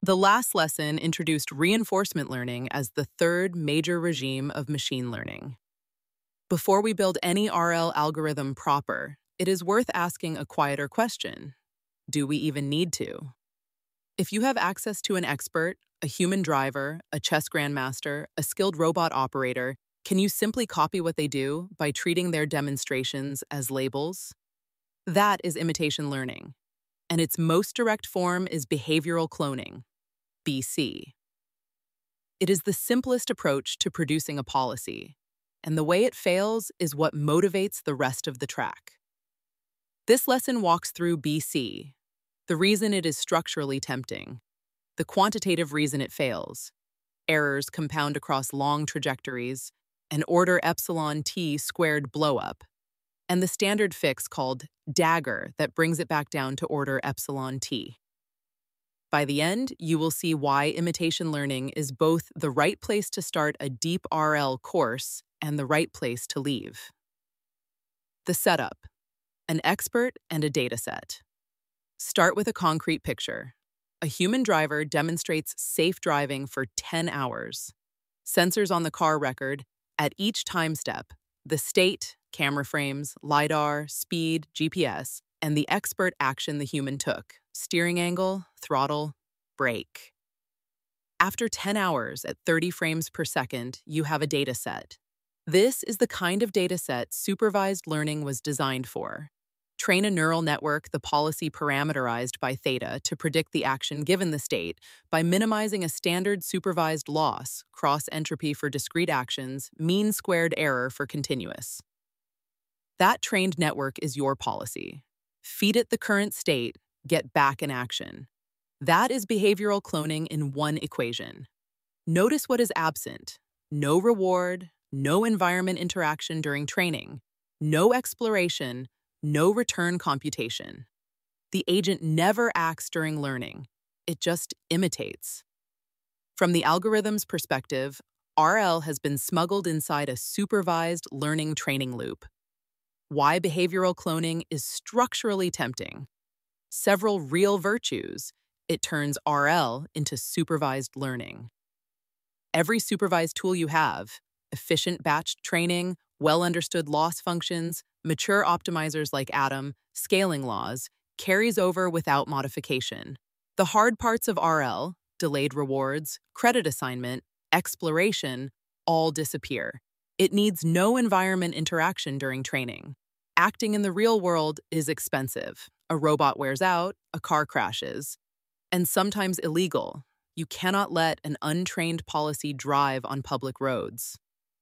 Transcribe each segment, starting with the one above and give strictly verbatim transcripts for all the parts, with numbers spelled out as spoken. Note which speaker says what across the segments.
Speaker 1: The last lesson introduced reinforcement learning as the third major regime of machine learning. Before we build any R L algorithm proper, it is worth asking a quieter question. Do we even need to? If you have access to an expert, a human driver, a chess grandmaster, a skilled robot operator, can you simply copy what they do by treating their demonstrations as labels? That is imitation learning, and its most direct form is behavioral cloning, B C. It is the simplest approach to producing a policy, and the way it fails is what motivates the rest of the track. This lesson walks through B C, the reason it is structurally tempting, the quantitative reason it fails, errors compound across long trajectories, an order epsilon t squared blowup, and the standard fix called dagger that brings it back down to order epsilon t. By the end, you will see why imitation learning is both the right place to start a deep R L course and the right place to leave. The setup: an expert and a dataset. Start with a concrete picture. A human driver demonstrates safe driving for ten hours. Sensors on the car record, at each time step, the state, camera frames, LiDAR, speed, G P S, and the expert action the human took: steering angle, throttle, brake. After ten hours at thirty frames per second, you have a data set. This is the kind of data set supervised learning was designed for. Train a neural network the policy parameterized by theta to predict the action given the state by minimizing a standard supervised loss, cross entropy for discrete actions, mean squared error for continuous. That trained network is your policy. Feed it the current state, get back in action. That is behavioral cloning in one equation. Notice what is absent: no reward, no environment interaction during training, no exploration, no return computation. The agent never acts during learning. It just imitates. From the algorithm's perspective, R L has been smuggled inside a supervised learning training loop. Why behavioral cloning is structurally tempting. Several real virtues. It turns R L into supervised learning. Every supervised tool you have, efficient batched training, well-understood loss functions, mature optimizers like Atom, scaling laws, carries over without modification. The hard parts of R L, delayed rewards, credit assignment, exploration, all disappear. It needs no environment interaction during training. Acting in the real world is expensive. A robot wears out, a car crashes, and sometimes illegal. You cannot let an untrained policy drive on public roads.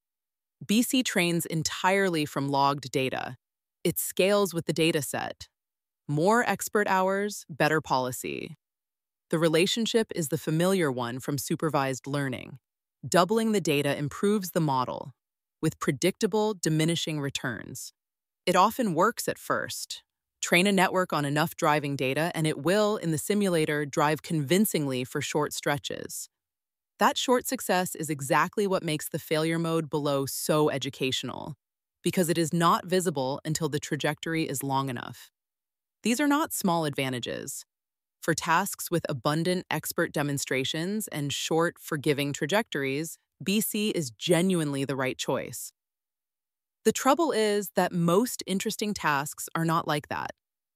Speaker 1: B C trains entirely from logged data. It scales with the data set. More expert hours, better policy. The relationship is the familiar one from supervised learning. Doubling the data improves the model, with predictable, diminishing returns. It often works at first. Train a network on enough driving data, and it will, in the simulator, drive convincingly for short stretches. That short success is exactly what makes the failure mode below so educational, because it is not visible until the trajectory is long enough. These are not small advantages. For tasks with abundant expert demonstrations and short, forgiving trajectories, B C is genuinely the right choice. The trouble is that most interesting tasks are not like that.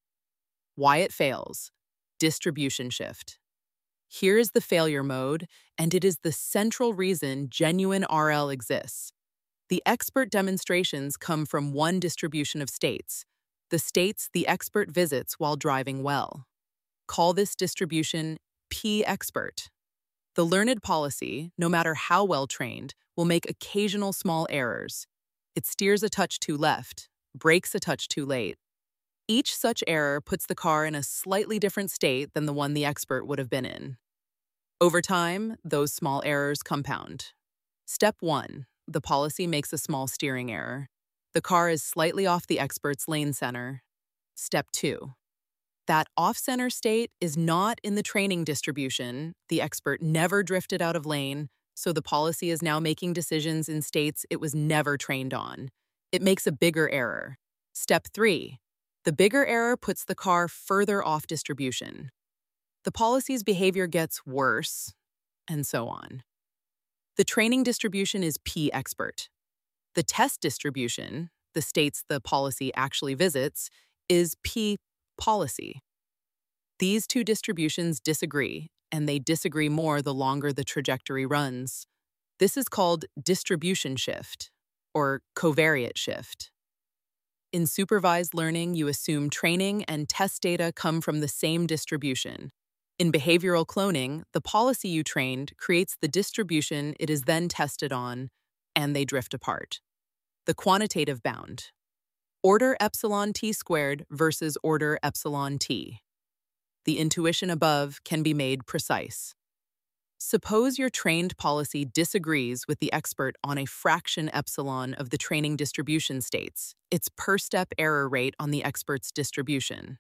Speaker 1: Why it fails: distribution shift. Here is the failure mode, and it is the central reason genuine R L exists. The expert demonstrations come from one distribution of states, the states the expert visits while driving well. Call this distribution P-expert. The learned policy, no matter how well trained, will make occasional small errors. It steers a touch too left, brakes a touch too late. Each such error puts the car in a slightly different state than the one the expert would have been in. Over time, those small errors compound. Step one, the policy makes a small steering error. The car is slightly off the expert's lane center. Step two, that off-center state is not in the training distribution. The expert never drifted out of lane, so the policy is now making decisions in states it was never trained on. It makes a bigger error. Step three, the bigger error puts the car further off distribution. the policy's behavior gets worse, and so on. The training distribution is p-expert. The test distribution, the states the policy actually visits, is p-policy. These two distributions disagree, and they disagree more the longer the trajectory runs. This is called distribution shift, or covariate shift. In supervised learning, you assume training and test data come from the same distribution. In behavioral cloning, the policy you trained creates the distribution it is then tested on, and they drift apart. The quantitative bound. Order epsilon t squared versus order epsilon t. The intuition above can be made precise. Suppose your trained policy disagrees with the expert on a fraction epsilon of the training distribution states, its per-step error rate on the expert's distribution.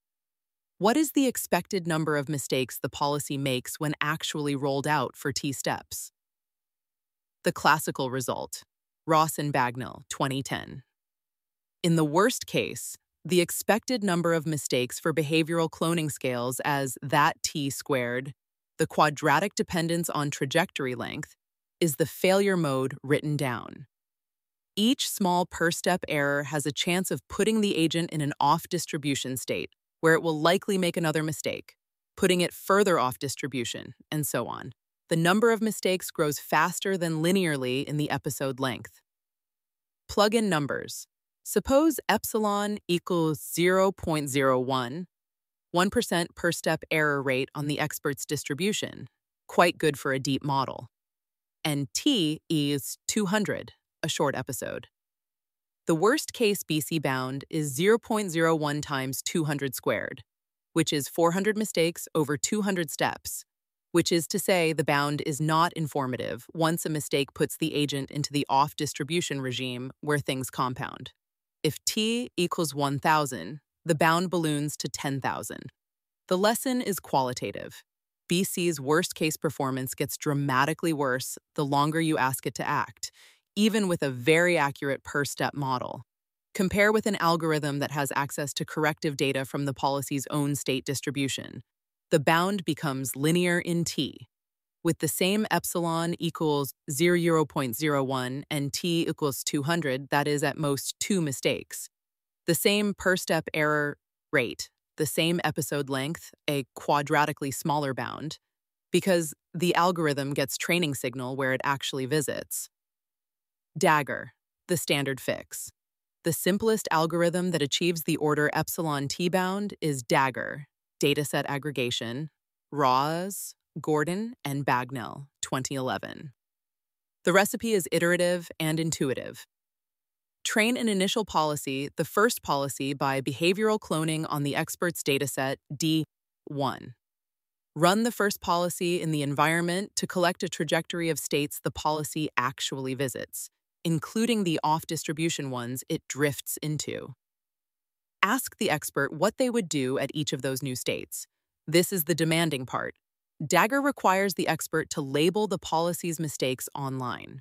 Speaker 1: What is the expected number of mistakes the policy makes when actually rolled out for t steps? The classical result, Ross and Bagnall, twenty ten. In the worst case, the expected number of mistakes for behavioral cloning scales as that t squared, the quadratic dependence on trajectory length, is the failure mode written down. Each small per-step error has a chance of putting the agent in an off-distribution state, where it will likely make another mistake, putting it further off distribution, and so on. The number of mistakes grows faster than linearly in the episode length. Plug in numbers. Suppose epsilon equals zero point zero one, one percent per step error rate on the expert's distribution, quite good for a deep model. And t is two hundred, a short episode. The worst-case B C bound is zero point zero one times two hundred squared, which is four hundred mistakes over two hundred steps, which is to say the bound is not informative once a mistake puts the agent into the off-distribution regime where things compound. If t equals one thousand, the bound balloons to ten thousand. The lesson is qualitative. B C's worst-case performance gets dramatically worse the longer you ask it to act, even with a very accurate per-step model. Compare with an algorithm that has access to corrective data from the policy's own state distribution. The bound becomes linear in t. With the same epsilon equals zero point zero one and t equals two hundred, that is at most two mistakes. The same per-step error rate, the same episode length, a quadratically smaller bound, because the algorithm gets training signal where it actually visits. Dagger, the standard fix. The simplest algorithm that achieves the order epsilon t bound is Dagger, dataset aggregation, Ross, Gordon, and Bagnall, twenty eleven. The recipe is iterative and intuitive. Train an initial policy, the first policy, by behavioral cloning on the expert's dataset D one. Run the first policy in the environment to collect a trajectory of states the policy actually visits, including the off-distribution ones it drifts into. Ask the expert what they would do at each of those new states. This is the demanding part. Dagger requires the expert to label the policy's mistakes online.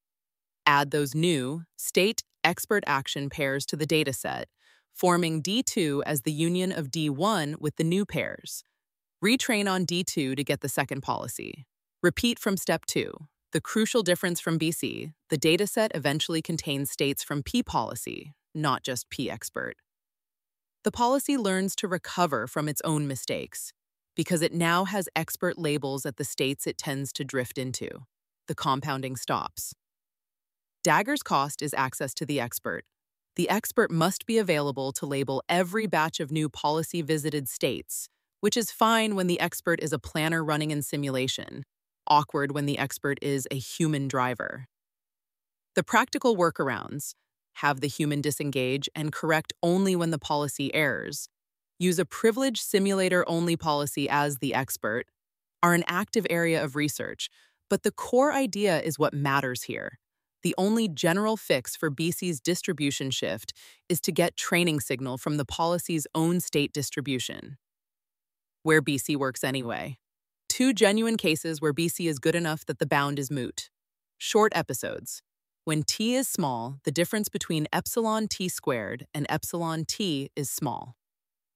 Speaker 1: Add those new state-expert action pairs to the dataset, forming D two as the union of D one with the new pairs. Retrain on D two to get the second policy. Repeat from step two. The crucial difference from B C, the dataset eventually contains states from P-policy, not just P-expert. The policy learns to recover from its own mistakes, because it now has expert labels at the states it tends to drift into. The compounding stops. Dagger's cost is access to the expert. The expert must be available to label every batch of new policy-visited states, which is fine when the expert is a planner running in simulation, awkward when the expert is a human driver. The practical workarounds: have the human disengage and correct only when the policy errs, use a privileged simulator-only policy as the expert, are an active area of research, but the core idea is what matters here. The only general fix for B C's distribution shift is to get training signal from the policy's own state distribution. Where B C works anyway. Two genuine cases where B C is good enough that the bound is moot. Short episodes. When t is small, the difference between epsilon t squared and epsilon t is small.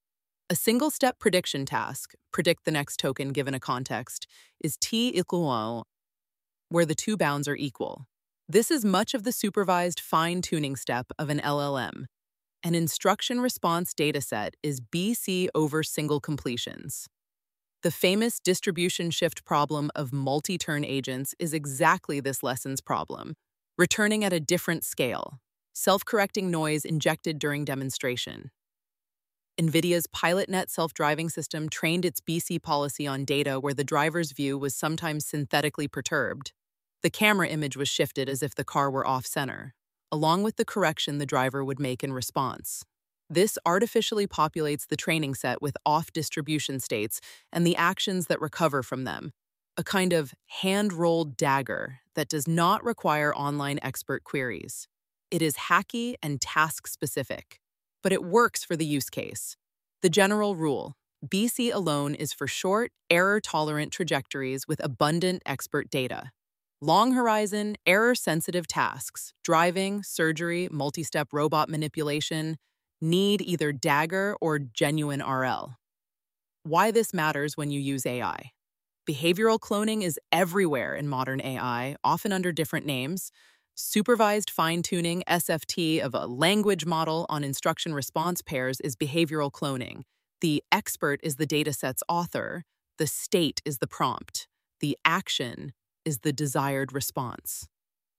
Speaker 1: A single-step prediction task, predict the next token given a context, is t equal one, where the two bounds are equal. This is much of the supervised fine-tuning step of an L L M. An instruction response dataset is B C over single completions. The famous distribution shift problem of multi-turn agents is exactly this lesson's problem, returning at a different scale, self-correcting noise injected during demonstration. NVIDIA's PilotNet self-driving system trained its B C policy on data where the driver's view was sometimes synthetically perturbed. The camera image was shifted as if the car were off-center, along with the correction the driver would make in response. This artificially populates the training set with off-distribution states and the actions that recover from them, a kind of hand-rolled dagger that does not require online expert queries. It is hacky and task-specific, but it works for the use case. The general rule: B C alone is for short, error-tolerant trajectories with abundant expert data. Long-horizon, error-sensitive tasks, driving, surgery, multi-step robot manipulation, need either dagger or genuine R L. Why this matters when you use A I. Behavioral cloning is everywhere in modern A I, often under different names. Supervised fine-tuning, S F T, of a language model on instruction response pairs is behavioral cloning. The expert is the dataset's author. The state is the prompt. The action is the desired response.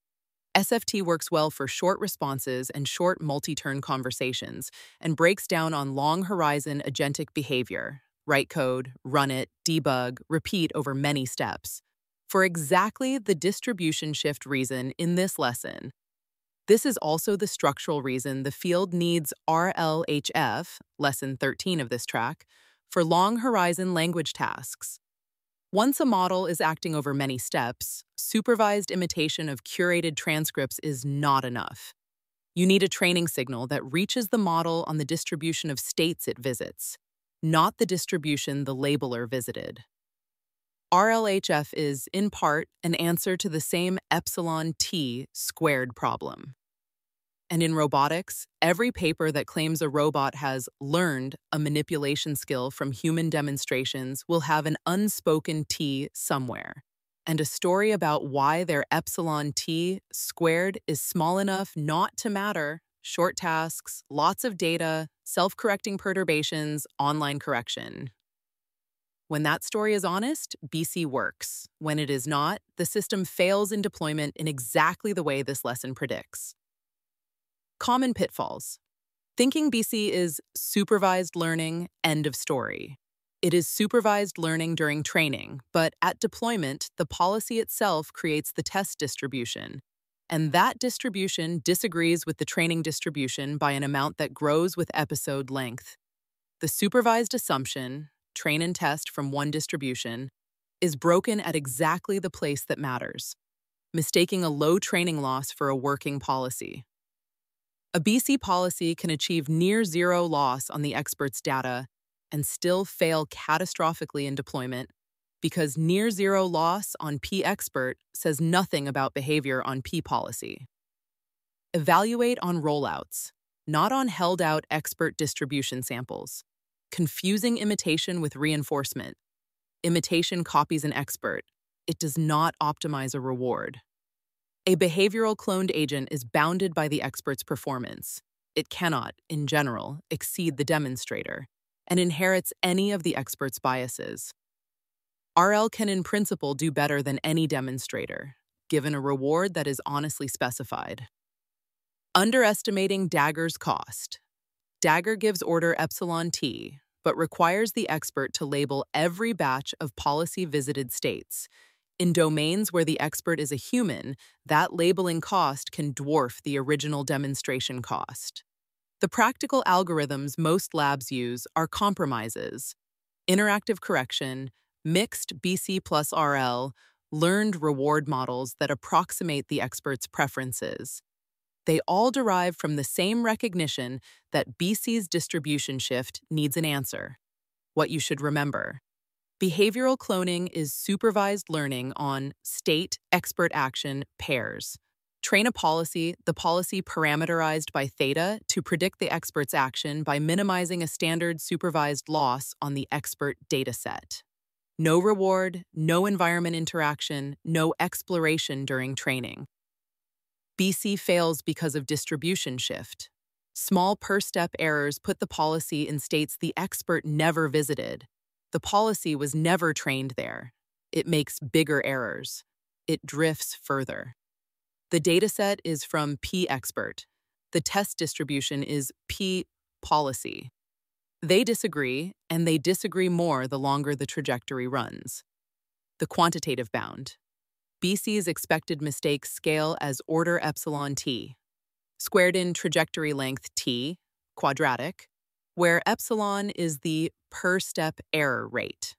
Speaker 1: S F T works well for short responses and short multi-turn conversations and breaks down on long-horizon agentic behavior. Write code, run it, debug, repeat over many steps. For exactly the distribution shift reason in this lesson. This is also the structural reason the field needs R L H F, lesson thirteen of this track, for long-horizon language tasks. Once a model is acting over many steps, supervised imitation of curated transcripts is not enough. You need a training signal that reaches the model on the distribution of states it visits, not the distribution the labeler visited. R L H F is, in part, an answer to the same epsilon t squared problem. And in robotics, every paper that claims a robot has learned a manipulation skill from human demonstrations will have an unspoken t somewhere, and a story about why their epsilon t squared is small enough not to matter: short tasks, lots of data, self-correcting perturbations, online correction. When that story is honest, B C works. When it is not, the system fails in deployment in exactly the way this lesson predicts. Common pitfalls. Thinking B C is supervised learning, end of story. It is supervised learning during training, but at deployment, the policy itself creates the test distribution, and that distribution disagrees with the training distribution by an amount that grows with episode length. The supervised assumption, train and test from one distribution, is broken at exactly the place that matters, mistaking a low training loss for a working policy. A B C policy can achieve near zero loss on the expert's data and still fail catastrophically in deployment because near zero loss on P-expert says nothing about behavior on P-policy. Evaluate on rollouts, not on held-out expert distribution samples. Confusing imitation with reinforcement. Imitation copies an expert. It does not optimize a reward. A behavioral cloned agent is bounded by the expert's performance. It cannot, in general, exceed the demonstrator, and inherits any of the expert's biases. R L can in principle do better than any demonstrator, given a reward that is honestly specified. Underestimating Dagger's cost. Dagger gives order epsilon t, but requires the expert to label every batch of policy-visited states. In domains where the expert is a human, that labeling cost can dwarf the original demonstration cost. The practical algorithms most labs use are compromises: interactive correction, mixed B C plus R L, learned reward models that approximate the expert's preferences. They all derive from the same recognition that B C's distribution shift needs an answer. What you should remember: behavioral cloning is supervised learning on state-expert action pairs. Train a policy, the policy parameterized by theta to predict the expert's action by minimizing a standard supervised loss on the expert dataset. No reward, no environment interaction, no exploration during training. B C fails because of distribution shift. Small per-step errors put the policy in states the expert never visited. The policy was never trained there. It makes bigger errors. It drifts further. The dataset is from P-expert. The test distribution is P-policy. They disagree, and they disagree more the longer the trajectory runs. The quantitative bound. B C's expected mistakes scale as order epsilon t, squared in trajectory length t, quadratic, where epsilon is the per-step error rate.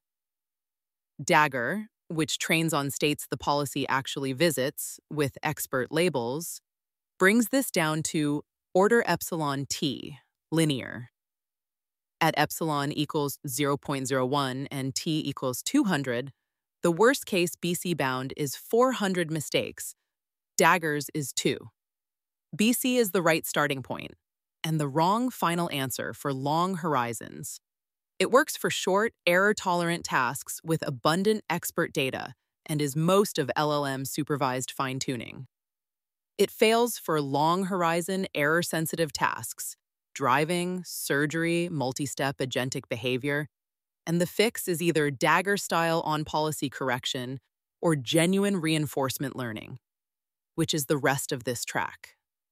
Speaker 1: Dagger, which trains on states the policy actually visits, with expert labels, brings this down to order epsilon t, linear. At epsilon equals zero point zero one and t equals two hundred, the worst-case B C bound is four hundred mistakes. Dagger's is two. B C is the right starting point, and the wrong final answer for long horizons. It works for short, error-tolerant tasks with abundant expert data and is most of L L M-supervised fine-tuning. It fails for long-horizon, error-sensitive tasks, driving, surgery, multi-step agentic behavior, and the fix is either Dagger-style on-policy correction or genuine reinforcement learning, which is the rest of this track.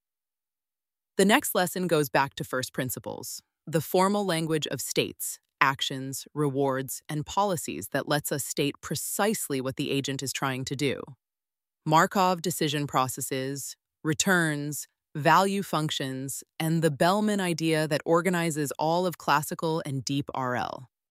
Speaker 1: The next lesson goes back to first principles, the formal language of states, actions, rewards, and policies that lets us state precisely what the agent is trying to do. Markov decision processes, returns, value functions, and the Bellman idea that organizes all of classical and deep R L.